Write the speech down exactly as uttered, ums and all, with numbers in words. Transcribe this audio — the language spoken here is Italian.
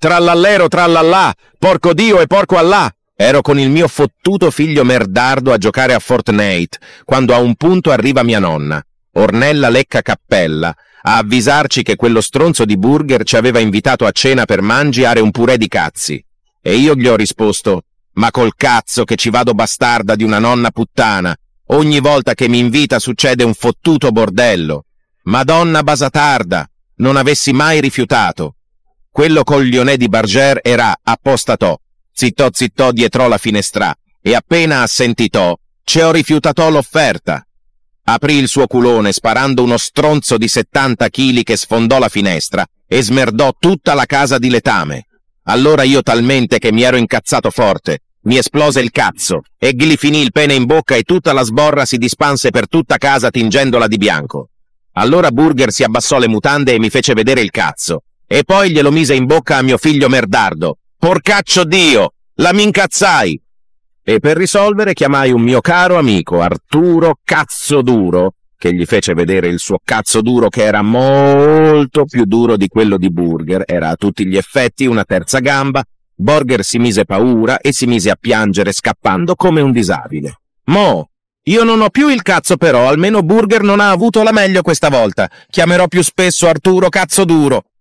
Trallallero trallallà, porco Dio e porco Allah! Ero con il mio fottuto figlio merdardo a giocare a Fortnite, quando a un punto arriva mia nonna, Ornella Lecca Cappella, a avvisarci che quello stronzo di Burger ci aveva invitato a cena per mangiare un purè di cazzi. E io gli ho risposto: ma col cazzo che ci vado bastarda di una nonna puttana, ogni volta che mi invita succede un fottuto bordello. Madonna basatarda, non avessi mai rifiutato. Quello coglionè di Barger era appostatò, zittò zittò dietro la finestra, e appena assentitò, ci ho rifiutato l'offerta. Aprì il suo culone sparando uno stronzo di settanta chili che sfondò la finestra e smerdò tutta la casa di letame. Allora io talmente che mi ero incazzato forte, mi esplose il cazzo, e gli finì il pene in bocca e tutta la sborra si dispanse per tutta casa tingendola di bianco. Allora Burger si abbassò le mutande e mi fece vedere il cazzo. E poi glielo mise in bocca a mio figlio merdardo. Porcaccio Dio! La m'incazzai! E per risolvere chiamai un mio caro amico, Arturo Cazzo Duro, che gli fece vedere il suo cazzo duro che era molto più duro di quello di Burger, era a tutti gli effetti una terza gamba. Burger si mise paura e si mise a piangere scappando come un disabile. Mo, io non ho più il cazzo però, almeno Burger non ha avuto la meglio questa volta. Chiamerò più spesso Arturo Cazzo Duro.